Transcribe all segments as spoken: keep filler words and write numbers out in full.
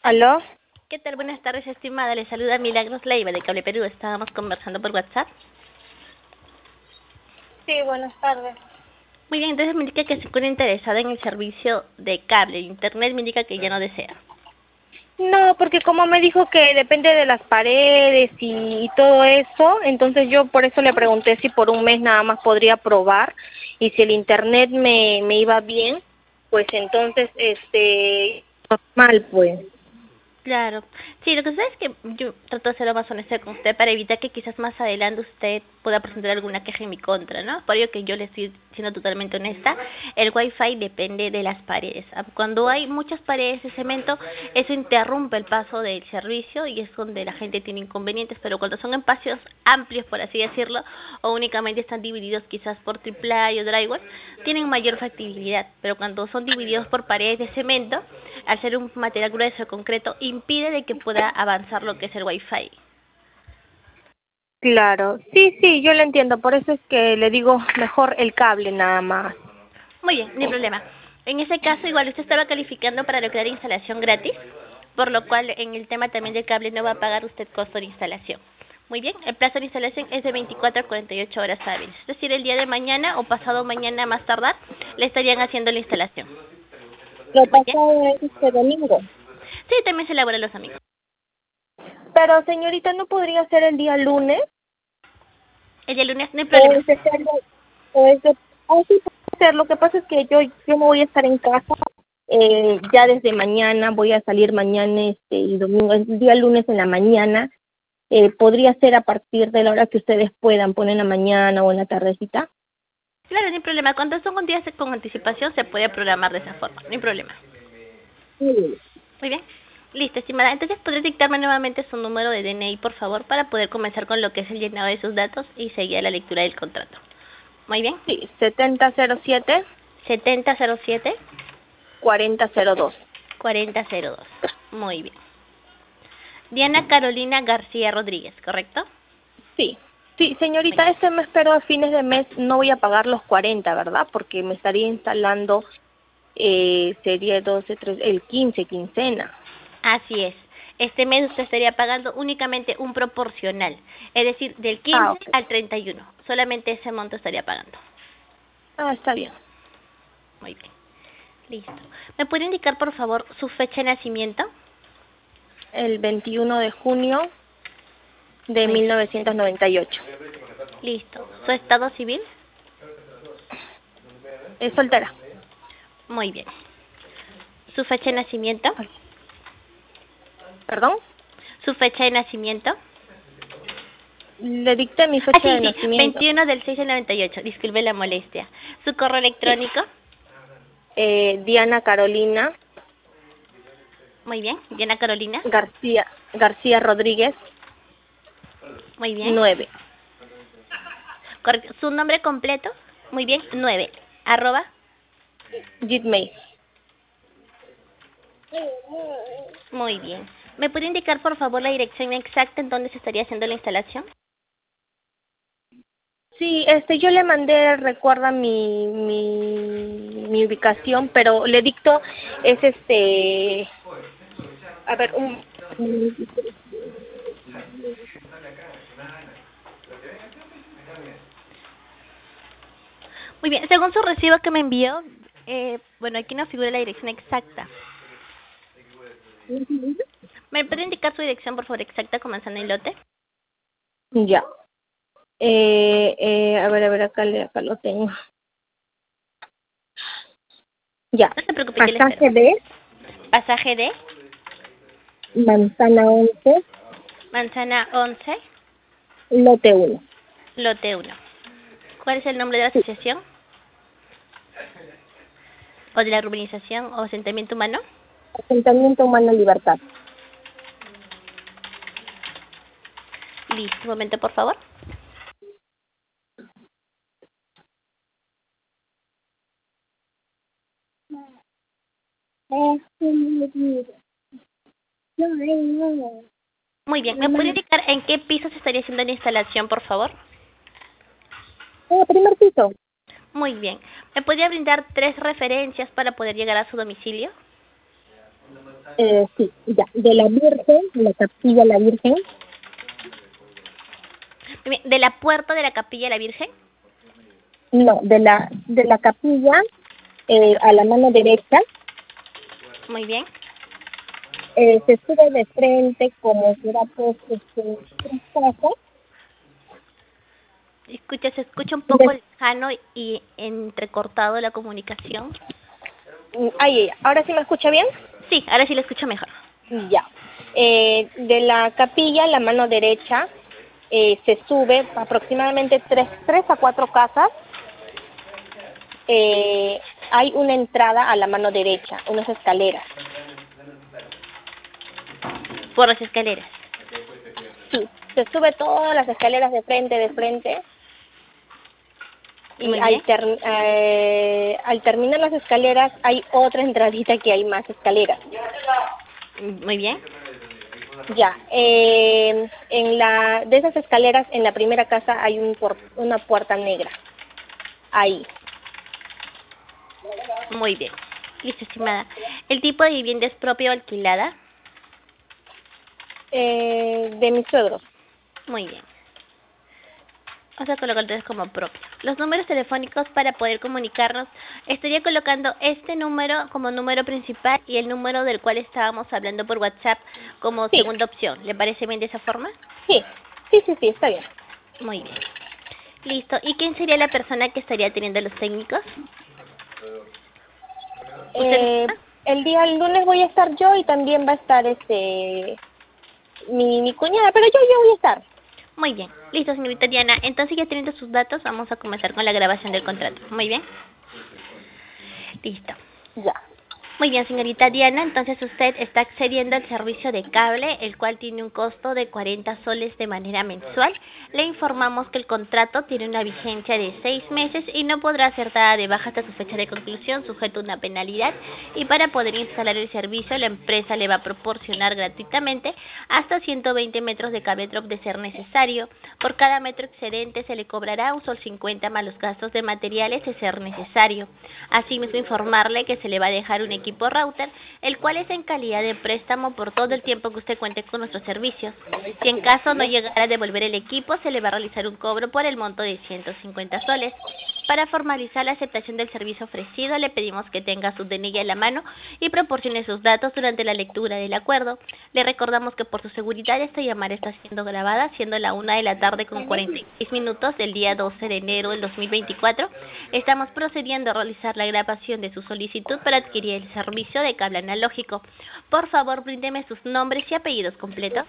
¿Aló? ¿Qué tal? Buenas tardes, estimada. Le saluda Milagros Leiva de Cable Perú. Estábamos conversando por WhatsApp. Sí, buenas tardes. Muy bien, entonces me indica que se encuentra interesada en el servicio de cable. Internet me indica que ya no desea. No, porque como me dijo que depende de las paredes y, y todo eso, entonces yo por eso le pregunté si por un mes nada más podría probar y si el internet me, me iba bien, pues entonces, este, normal pues. Claro. Sí, lo que sucede es que yo trato de ser lo más honesta con usted para evitar que quizás más adelante usted pueda presentar alguna queja en mi contra, ¿no? Por ello que yo le estoy siendo totalmente honesta. El Wi-Fi depende de las paredes. Cuando hay muchas paredes de cemento, eso interrumpe el paso del servicio y es donde la gente tiene inconvenientes. Pero cuando son espacios amplios, por así decirlo, o únicamente están divididos quizás por triple o drywall, tienen mayor factibilidad. Pero cuando son divididos por paredes de cemento, al ser un material grueso, concreto, impide de que pueda avanzar lo que es el Wi-Fi. Claro, sí, sí, yo lo entiendo, por eso es que le digo mejor el cable nada más. Muy bien, no hay problema. En ese caso, igual usted estaba calificando para lograr instalación gratis, por lo cual en el tema también del cable no va a pagar usted costo de instalación. Muy bien, el plazo de instalación es de veinticuatro a cuarenta y ocho horas hábiles. Es decir, el día de mañana o pasado mañana más tardar, le estarían haciendo la instalación. Lo Muy bien. pasado es este domingo. Sí, también se elabora los amigos. Pero señorita, ¿no podría ser el día lunes? El día lunes no hay O problema. es de ser, o es de, oh, sí puede ser. Lo que pasa es que yo, yo no voy a estar en casa eh, ya desde mañana, voy a salir mañana este y domingo, el día lunes en la mañana. Eh, podría ser a partir de la hora que ustedes puedan, poner en la mañana o en la tardecita. Claro, no hay problema. Cuando son con días con anticipación se puede programar de esa forma. No hay problema. Sí. Muy bien. Listo, estimada. Entonces, ¿podría dictarme nuevamente su número de D N I, por favor, para poder comenzar con lo que es el llenado de sus datos y seguir la lectura del contrato? Muy bien. Sí, setenta cero siete, setenta cero siete, cuarenta cero dos. cuarenta cero dos. Muy bien. Diana Carolina García Rodríguez, ¿correcto? Sí. Sí, Muy señorita, bien. este mes, pero a fines de mes no voy a pagar los cuarenta, ¿verdad? Porque me estaría instalando, eh, sería doce, tres, el quince, quincena. Así es. Este mes usted estaría pagando únicamente un proporcional, es decir, del Ah, quince ok. al treinta y uno. Solamente ese monto estaría pagando. Ah, está bien. Muy bien. Listo. ¿Me puede indicar, por favor, su fecha de nacimiento? El veintiuno de junio de Muy mil bien. novecientos noventa y ocho. Listo. ¿Su estado civil? Es soltera. Muy bien. ¿Su fecha de nacimiento? Ay, ¿perdón? ¿Su fecha de nacimiento? Le dicté mi Ah, fecha sí, de sí. nacimiento. veintiuno del seis del noventa y ocho. Disculpe la molestia. ¿Su correo Sí. electrónico? Eh, Diana Carolina Muy bien. Diana Carolina. García García Rodríguez, Muy bien. nueve. Correcto. ¿Su nombre completo? Muy bien. nueve. Arroba. Gmail. Muy bien. ¿Me puede indicar, por favor, la dirección exacta en donde se estaría haciendo la instalación? Sí, este, yo le mandé, recuerda mi, mi, mi ubicación, pero le dicto, es este, a ver, un, Muy bien. Según su recibo que me envió, eh, bueno, aquí no figura la dirección exacta. ¿Me puede indicar su dirección, por favor, exacta con manzana y lote? ya. Eh, eh, a ver, a ver, acá, le, acá lo tengo. Ya. No se preocupe, yo le espero. Pasaje B, Pasaje de manzana once, manzana once, lote uno. lote uno. ¿Cuál es el nombre de la Sí, asociación? ¿O de la urbanización o asentamiento humano? asentamiento humano libertad. Listo, un momento, por favor. Muy bien. ¿Me puede indicar en qué piso se estaría haciendo la instalación, por favor? Eh, primer piso. Muy bien. ¿Me podría brindar tres referencias para poder llegar a su domicilio? Eh, sí, ya, de la Virgen, la capilla La Virgen, ¿De la puerta de la capilla de la Virgen? no, de la, de la capilla eh, a la mano derecha, Muy bien. eh, se sube de frente como si era pues este, tres casas, Escucha, se escucha un y poco lejano y entrecortado la comunicación. des- ay, ay, ¿ahora sí me escucha bien? Sí, ahora sí lo escucho mejor. Ya. Eh, de la capilla, la mano derecha, eh, se sube aproximadamente tres, tres a cuatro casas. Eh, hay una entrada a la mano derecha, unas escaleras. Por las escaleras. Sí, se sube todas las escaleras de frente, de frente. Y Muy al, bien. ter- eh, al terminar las escaleras hay otra entradita que hay más escaleras. Muy bien. Ya, eh, en la de esas escaleras, en la primera casa hay un por- una puerta negra. Ahí. Muy bien. Listo, estimada. ¿El tipo de vivienda es propia o alquilada? Eh, de mis suegros. Muy bien. Vamos a colocar entonces como propio. Los números telefónicos para poder comunicarnos, estaría colocando este número como número principal y el número del cual estábamos hablando por WhatsApp como Sí, segunda opción. ¿Le parece bien de esa forma? sí, sí, sí, sí, está bien. Muy bien. Listo. ¿Y quién sería la persona que estaría teniendo los técnicos? ¿Usted Eh, misma? el día lunes voy a estar yo y también va a estar este mi, mi cuñada, pero yo yo voy a estar. Muy bien. Listo, señorita Diana. Entonces, ya teniendo sus datos, vamos a comenzar con la grabación del contrato. Muy bien. Listo. Ya. Muy bien, señorita Diana, entonces usted está accediendo al servicio de cable, el cual tiene un costo de cuarenta soles de manera mensual. Le informamos que el contrato tiene una vigencia de seis meses y no podrá ser dada de baja hasta su fecha de conclusión, sujeto a una penalidad. Y para poder instalar el servicio, la empresa le va a proporcionar gratuitamente hasta ciento veinte metros de cable drop de ser necesario. Por cada metro excedente se le cobrará un sol cincuenta más los gastos de materiales de ser necesario. Asimismo, informarle que se le va a dejar un equipo equipo router, el cual es en calidad de préstamo por todo el tiempo que usted cuente con nuestros servicios. Si en caso no llegara a devolver el equipo, se le va a realizar un cobro por el monto de ciento cincuenta soles. Para formalizar la aceptación del servicio ofrecido, le pedimos que tenga su D N I a la mano y proporcione sus datos durante la lectura del acuerdo. Le recordamos que por su seguridad esta llamada está siendo grabada, siendo la una de la tarde con cuarenta y seis minutos del día doce de enero del dos mil veinticuatro. Estamos procediendo a realizar la grabación de su solicitud para adquirir el servicio de cable analógico. Por favor, bríndeme sus nombres y apellidos completos.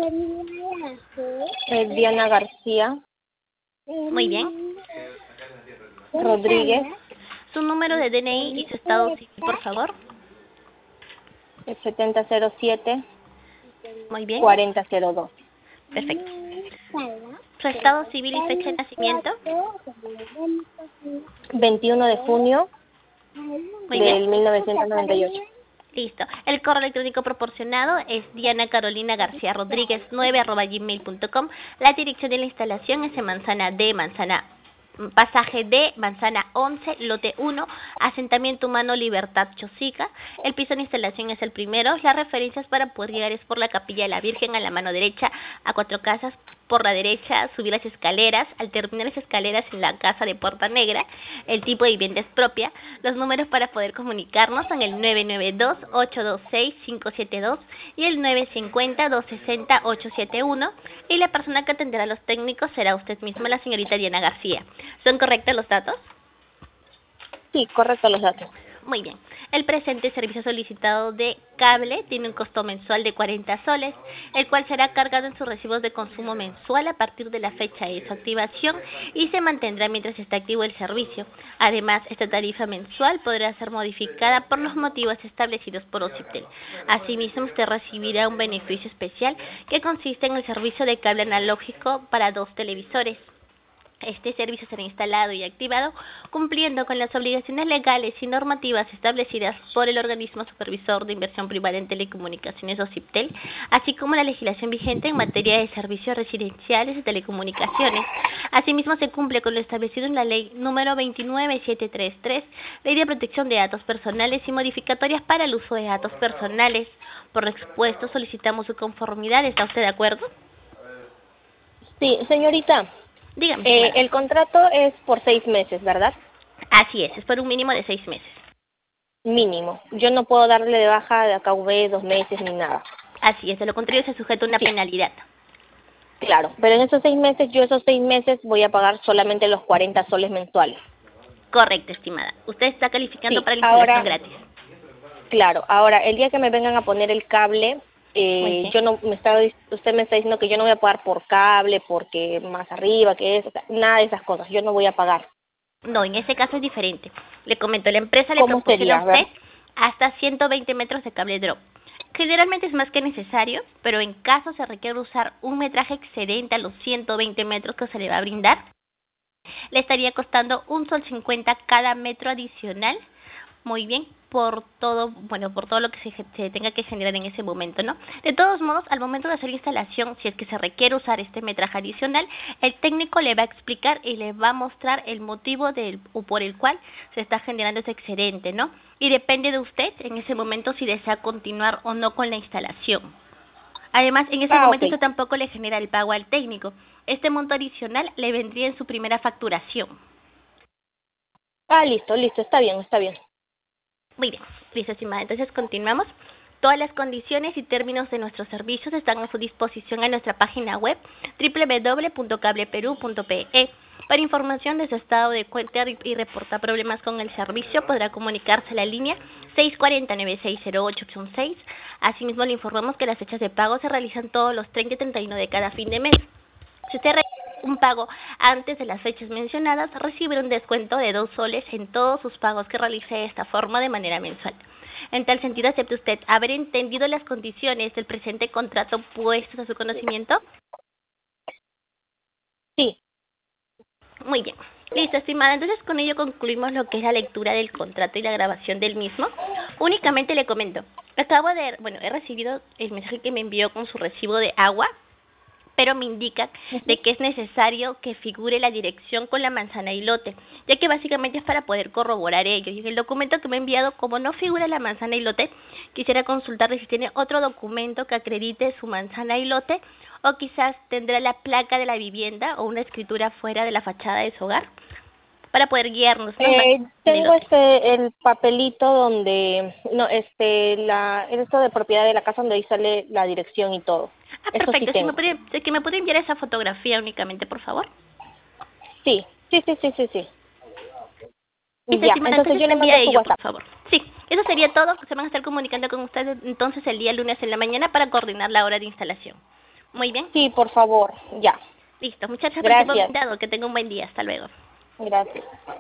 Eh, Diana García Muy bien. Rodríguez, Su número de D N I y su estado civil, por favor. el setenta cero siete Muy bien. cuarenta cero dos. Perfecto. Su estado civil y fecha de nacimiento. veintiuno de junio Muy bien. del mil novecientos noventa y ocho. Listo. El correo electrónico proporcionado es Diana Carolina García Rodríguez nueve arroba gmail punto com. La dirección de la instalación es en Manzana D, Manzana Pasaje D, Manzana once, lote uno, asentamiento humano Libertad Chosica. El piso de instalación es el primero. Las referencias para poder llegar es por la capilla de la Virgen a la mano derecha, a cuatro casas por la derecha, subir las escaleras. Al terminar las escaleras en la casa de Puerta Negra, el tipo de vivienda es propia. Los números para poder comunicarnos son el nueve nueve dos, ocho dos seis, cinco siete dos y el nueve cinco cero, dos seis cero, ocho siete uno. Y la persona que atenderá a los técnicos será usted misma, la señorita Diana García. ¿Son correctos los datos? Sí, correcto los datos. Muy bien. El presente servicio solicitado de cable tiene un costo mensual de cuarenta soles, el cual será cargado en sus recibos de consumo mensual a partir de la fecha de su activación y se mantendrá mientras esté activo el servicio. Además, esta tarifa mensual podrá ser modificada por los motivos establecidos por OCIPTEL. Asimismo, usted recibirá un beneficio especial que consiste en el servicio de cable analógico para dos televisores. Este servicio será instalado y activado cumpliendo con las obligaciones legales y normativas establecidas por el Organismo Supervisor de Inversión Privada en Telecomunicaciones o CIPTEL, así como la legislación vigente en materia de servicios residenciales de telecomunicaciones. Asimismo, se cumple con lo establecido en la Ley número veintinueve mil setecientos treinta y tres, Ley de Protección de Datos Personales y modificatorias para el uso de datos personales. Por lo expuesto, solicitamos su conformidad. ¿Está usted de acuerdo? Sí, señorita. Dígame. Eh, el contrato es por seis meses, ¿verdad? Así es, es por un mínimo de seis meses. Mínimo. Yo no puedo darle de baja de acá V dos meses ni nada. Así es, de lo contrario se sujeta a una Sí. penalidad. Claro, pero en esos seis meses, yo esos seis meses voy a pagar solamente los cuarenta soles mensuales. Correcto, estimada. Usted está calificando Sí, para la instalación ahora, gratis. claro, ahora, el día que me vengan a poner el cable, Muy eh, bien. yo no, me está, usted me está diciendo que yo no voy a pagar por cable, porque más arriba, que eso, o sea, nada de esas cosas, yo no voy a pagar. No, en ese caso es diferente. Le comento, la empresa le ¿Cómo proporciona sería? a A ver. usted hasta ciento veinte metros de cable drop. Generalmente es más que necesario, pero en caso se requiere usar un metraje excedente a los ciento veinte metros que se le va a brindar, le estaría costando un sol cincuenta cada metro adicional. Muy bien, por todo, bueno, por todo lo que se, se tenga que generar en ese momento, ¿no? De todos modos, al momento de hacer la instalación, si es que se requiere usar este metraje adicional, el técnico le va a explicar y le va a mostrar el motivo del, o por el cual se está generando ese excedente, ¿no? Y depende de usted en ese momento si desea continuar o no con la instalación. Además, en ese Ah, momento ok. usted tampoco le genera el pago al técnico. Este monto adicional le vendría en su primera facturación. Ah, listo, listo, está bien, está bien. Muy bien, listo, estimada. Entonces continuamos. Todas las condiciones y términos de nuestros servicios están a su disposición en nuestra página web doble u doble u doble u punto cableperú punto pe e. Para información de su estado de cuenta y reportar problemas con el servicio, podrá comunicarse a la línea seis cuatro nueve seis cero ocho opción seis. Asimismo, le informamos que las fechas de pago se realizan todos los treinta y treinta y uno de cada fin de mes. Si usted realiza un pago antes de las fechas mencionadas, recibirá un descuento de dos soles en todos sus pagos que realice de esta forma de manera mensual. En tal sentido, ¿acepta usted haber entendido las condiciones del presente contrato puestos a su conocimiento? Sí. Muy bien. Listo, estimada. Entonces, con ello concluimos lo que es la lectura del contrato y la grabación del mismo. Únicamente le comento, acabo de, bueno, he recibido el mensaje que me envió con su recibo de agua, pero me indica de que es necesario que figure la dirección con la manzana y lote, ya que básicamente es para poder corroborar ello. Y en el documento que me ha enviado, como no figura la manzana y lote, quisiera consultarle si tiene otro documento que acredite su manzana y lote, o quizás tendrá la placa de la vivienda o una escritura fuera de la fachada de su hogar, para poder guiarnos, ¿no? Eh, Manzana y tengo lote. este el papelito donde no este la esto de propiedad de la casa donde ahí sale la dirección y todo. Ah, Eso sí perfecto. Si me tengo. puede, si que me puede enviar esa fotografía únicamente, por favor. Sí, sí, sí, sí, sí, sí. Listo, Ya, estimada, entonces entonces yo me le envía mando su ello, por WhatsApp. favor. Sí, eso sería todo. Se van a estar comunicando con ustedes entonces el día lunes en la mañana para coordinar la hora de instalación. Muy bien. Sí, por favor. Ya. Listo. Muchas gracias por el tiempo Gracias. brindado. Que tenga un buen día. Hasta luego. Gracias.